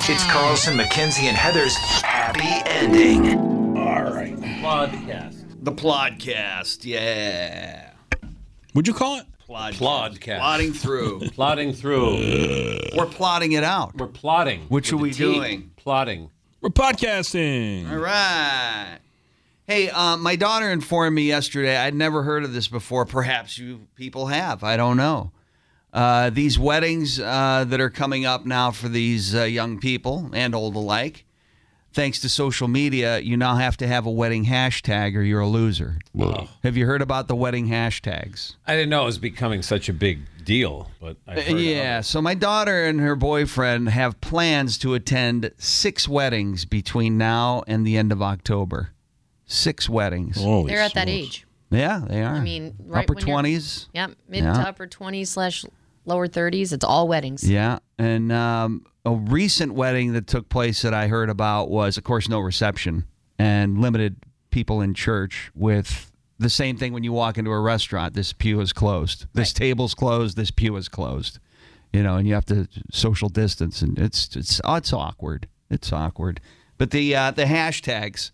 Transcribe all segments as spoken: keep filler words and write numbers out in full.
It's Carlson, McKenzie, and Heather's Happy Ending. All right. Plodcast. The Plodcast, yeah. What'd you call it? Plodcast. Plodcast. Plodding through. Plodding through. We're plotting it out. We're plotting. Which With are we the T. doing? Plotting. We're podcasting. All right. Hey, uh, my daughter informed me yesterday. I'd never heard of this before. Perhaps you people have. I don't know. Uh, these weddings uh, that are coming up now for these uh, young people and old alike, thanks to social media, you now have to have a wedding hashtag or you're a loser. Oh. Have you heard about the wedding hashtags? I didn't know it was becoming such a big deal, but I heard Yeah, of it. so my daughter and her boyfriend have plans to attend six weddings between now and the end of October. Six weddings. Holy They're at that smokes. age. Yeah, they are. I mean, right upper when you're- twenties. Yeah, mid Yeah. to upper twenties slash lower thirties. It's all weddings. Yeah, and um, a recent wedding that took place that I heard about was, of course, no reception and limited people in church with the same thing when you walk into a restaurant. This pew is closed. This Right. table's closed. This pew is closed. You know, and you have to social distance, and it's it's oh, it's awkward. It's awkward. But the uh, the hashtags,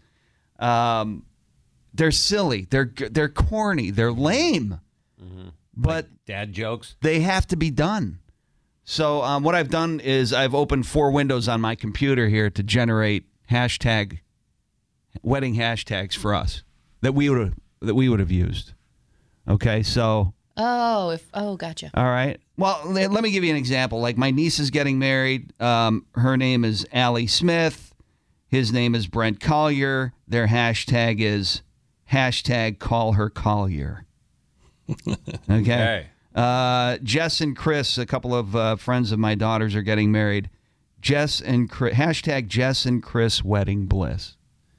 um, they're silly. They're they're corny. They're lame. But Dad jokes. they have to be done. So um, what I've done is I've opened four windows on my computer here to generate hashtag wedding hashtags for us that we would that we would have used. Okay, so Oh, if oh, gotcha. all right. Well, le- let me give you an example. Like my niece is getting married. Um, her name is Allie Smith. His name is Brent Collier. Their hashtag is hashtag call her Collier. Okay. Okay. Uh, Jess and Chris, a couple of uh, friends of my daughters, are getting married. Jess and Chris, hashtag Jess and Chris wedding bliss.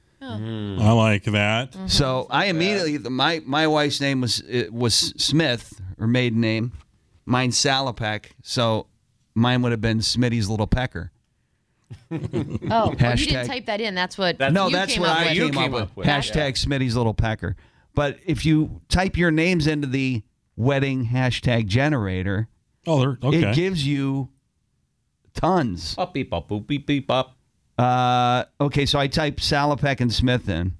I like that. So I immediately my my wife's name was it was Smith, her maiden name. Mine's Salopek, so mine would have been Smitty's little pecker. Oh, well, you Hashtag- didn't type that in. That's what That's- No, you that's came what up I with. You came, came up, up with. with. Hashtag Smitty's little pecker. But if you type your names into the wedding hashtag generator, Oh, they're okay. it gives you tons. Up, beep, up, boop, beep, beep, up. Uh, okay, so I type Salopek and Smith in.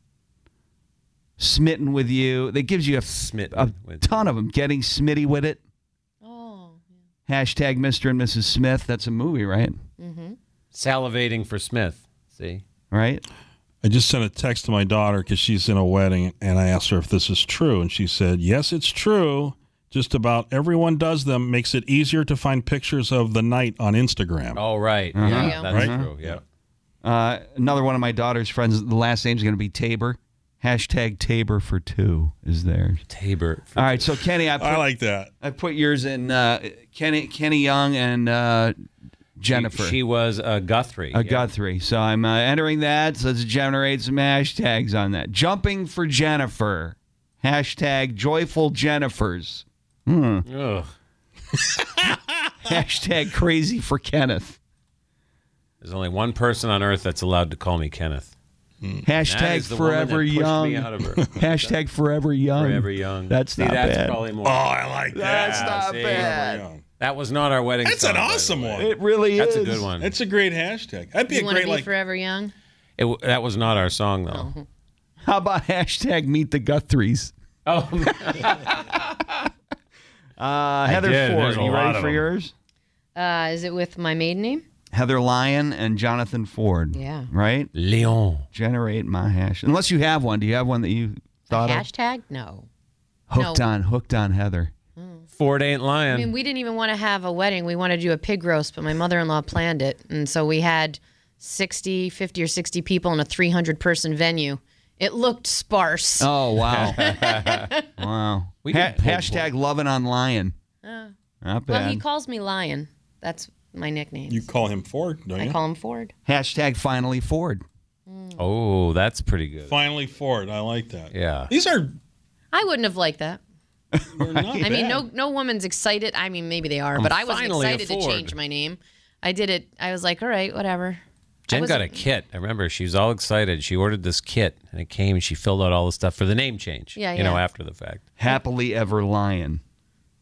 Smitten with you. That gives you a, Smitten a with ton of them. Getting Smitty with it. Oh, Hashtag Mister and Missus Smith. That's a movie, right? Salivating for Smith. See? Right? I just sent a text to my daughter because she's in a wedding, and I asked her if this is true, and she said, yes, it's true. Just about everyone does them. Makes it easier to find pictures of the night on Instagram. Oh, right. There Yeah, you go. that's Right? true. Yeah. Uh, another one of my daughter's friends, the last name's going to be Tabor. Hashtag Tabor for two is theirs. Tabor. All right, so Kenny, I put, I like that. I put yours in uh, Kenny Kenny Young and uh, Jennifer. She, she was a Guthrie. A yeah. Guthrie. So I'm uh, entering that. So let's generate some hashtags on that. Jumping for Jennifer. Hashtag joyful Jennifers. Ugh. Hashtag crazy for Kenneth. There's only one person on earth that's allowed to call me Kenneth. That Hashtag is the woman that forever pushed young. me out of her. Hashtag forever young. Forever young. That's See, not that's bad. probably more. Oh, I like that. That's not see? bad. That was not our wedding That's song, an by the awesome way. one. It really That's is. a good one. That's a great hashtag. That'd be you a want to great be like. forever young? It, w- that was not our song, though. How about hashtag meet the Guthries? Oh, Uh, Heather did. Ford, There's a you lot ready of for them. yours? Uh, is it with my maiden name? Heather Lyon and Jonathan Ford. Yeah. Right? Leon. Generate my hash. Unless you have one. Do you have one that you A thought of? hashtag? No. Hooked No. on, hooked on Heather. Ford ain't lying. I mean, we didn't even want to have a wedding. We wanted to do a pig roast, but my mother-in-law planned it. And so we had sixty, fifty or sixty people in a three hundred person venue. It looked sparse. Oh, wow. wow. We Ha- did pull hashtag loving on Lion. Not bad. Well, he calls me Lion. That's my nickname. You call him Ford, don't I you? call him Ford. hashtag finally Ford. Oh, that's pretty good. Finally Ford. I like that. Yeah. These are I wouldn't have liked that. they're not I mean, bad. no no woman's excited. I mean, maybe they are, but I wasn't finally a excited to Ford. change my name. I did it. I was like, all right, whatever. I Jen got a wasn't- kit. I remember she was all excited. She ordered this kit, and it came, and she filled out all the stuff for the name change. Yeah, You know, yeah. after the fact. Happily ever Lion.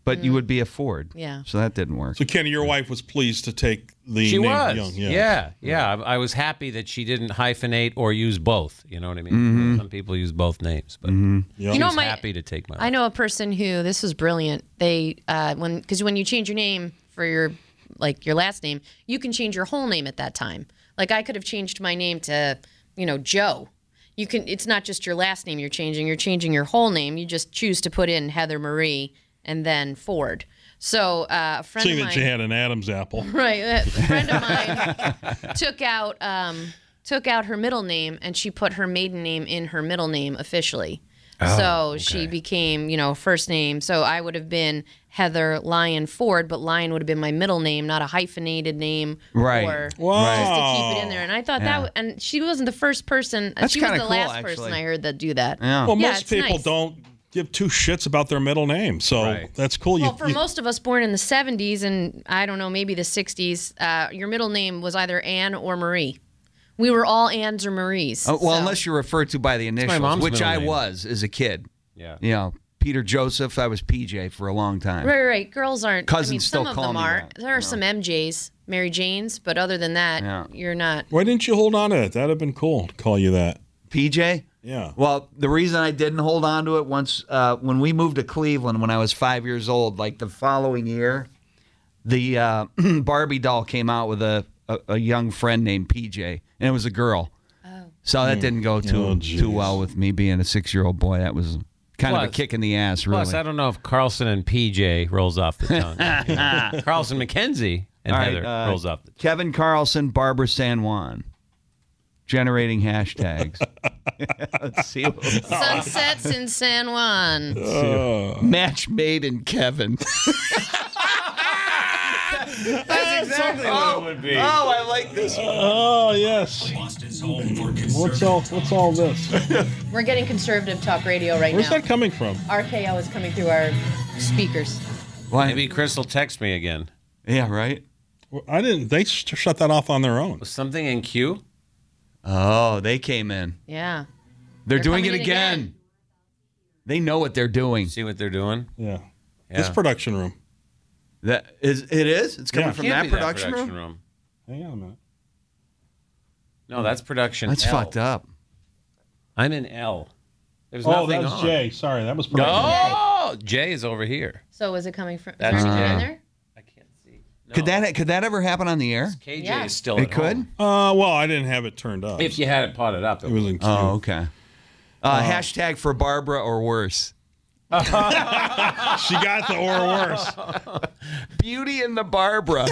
but you would be a Ford. Yeah. So that didn't work. So, Kenny, your wife was pleased to take the She name was. Young. Yeah, Yeah. yeah. I, I was happy that she didn't hyphenate or use both. You know what I mean? Some people use both names, but Young. You she know, was my- happy to take my I know a person who this was brilliant. They uh, when because when you change your name for your like your last name, you can change your whole name at that time. Like I could have changed my name to you know Joe. You can. It's not just your last name you're changing. You're changing your whole name. You just choose to put in Heather Marie and then Ford. So uh, a friend Seeing of that mine, you had an Adam's apple. right? A friend of mine took out um, took out her middle name and she put her maiden name in her middle name officially. so she became, you know, first name. So I would have been Heather Lyon Ford, but Lyon would have been my middle name, not a hyphenated name. Right. Or Wow. just to keep it in there. And I thought Yeah. that, and she wasn't the first person. That's she was the kinda cool, last person actually. I heard that do that. Yeah. Well, Yeah, most it's people nice. don't give two shits about their middle name, so Right. that's cool. You, Well, for you- most of us born in the seventies and I don't know, maybe the sixties, uh, your middle name was either Ann or Marie. We were all Anns or Maries. Oh, well, so- unless you're referred to by the initials, mom's which middle I name. was as a kid. Yeah. You know, Peter Joseph. I was P J for a long time. Right, right, right. Girls aren't. Cousins I mean, still some of call them me are. that. There are some M Js, Mary Janes, but other than that, Yeah. you're not. why didn't you hold on to it? That'd have been cool to call you that. P J. Yeah. Well, the reason I didn't hold on to it once uh, when we moved to Cleveland when I was five years old, like the following year, the uh, Barbie doll came out with a, a, a young friend named P J, and it was a girl. Oh. So that didn't go too Oh, geez. too well with me being a six year old boy. That was kind of a Plus- kick in the ass, really. Plus, I don't know if Carlson and P J rolls off the tongue. You know? Carlson McKenzie and All right, Heather uh, rolls off the tongue. Kevin Carlson, Barbara San Juan. Generating hashtags. Let's see. What we- Sunsets in San Juan. Match made in Kevin. That's exactly what it would be. Oh, I like this one. Oh yes. What's all? What's all this? We're getting conservative talk radio right Where's now. that coming from? R K O is coming through our speakers. Why? Maybe Chris will text me again. Yeah, right? Well, I didn't. They sh- shut that off on their own. Was something in queue? Oh, they came in. Yeah. They're, They're doing it coming in again. again. They know what they're doing. See what they're doing? Yeah. Yeah. This production room. That is it is? It's coming Yeah. from Can't that be production, production room? room. Hang on a minute. No, that's production. That's L. fucked up. I'm in L. There's Oh, nothing that's on. Jay. Sorry, that was production. Oh, Jay is over here. So is it coming from? Is That's there anything in Jay. there? I can't see. No. Could that could that ever happen on the air? K J Yeah. is still It at could? home. Uh, well, I didn't have it turned up. If you had it potted up, it was in queue. Oh, okay. Uh, hashtag for Barbara or worse. She got the or worse. Beauty in the Barbara.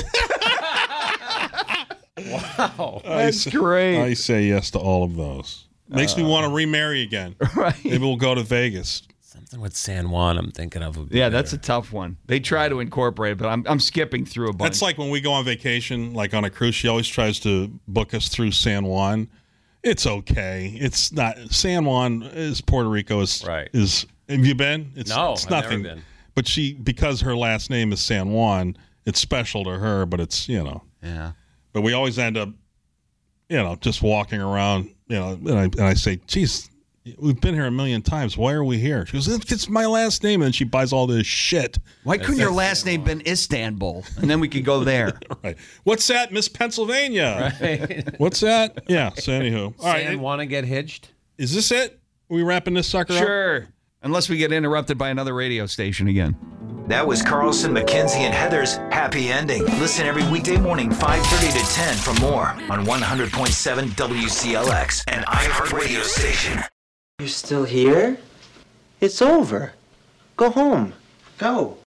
wow. That's I, great. I say yes to all of those. Makes me want to remarry again. Right. Maybe we'll go to Vegas. Something with San Juan I'm thinking of. Would be Yeah, that's a better. tough one. They try to incorporate it, but I'm I'm skipping through a bunch. That's like when we go on vacation, like on a cruise. She always tries to book us through San Juan. It's okay. It's not San Juan is Puerto Rico is Right. is. Have you been? It's, No, it's I've never nothing. been. But she, because her last name is San Juan, it's special to her. But it's you know. yeah. But we always end up, you know, just walking around. You know, and I and I say, "Geez, we've been here a million times. Why are we here?" She goes, "It's my last name," and she buys all this shit. Why couldn't your last name been Istanbul? And then we could go there. Right? What's that, Miss Pennsylvania? Right. What's that? Yeah. So anywho, all right. San want to get hitched? Is this it? Are we wrapping this sucker up? Sure. Unless we get interrupted by another radio station again. That was Carlson, McKenzie, and Heather's Happy Ending. Listen every weekday morning, five thirty to ten for more on one hundred point seven W C L X, an iHeartRadio station. You're still here? It's over. Go home. Go.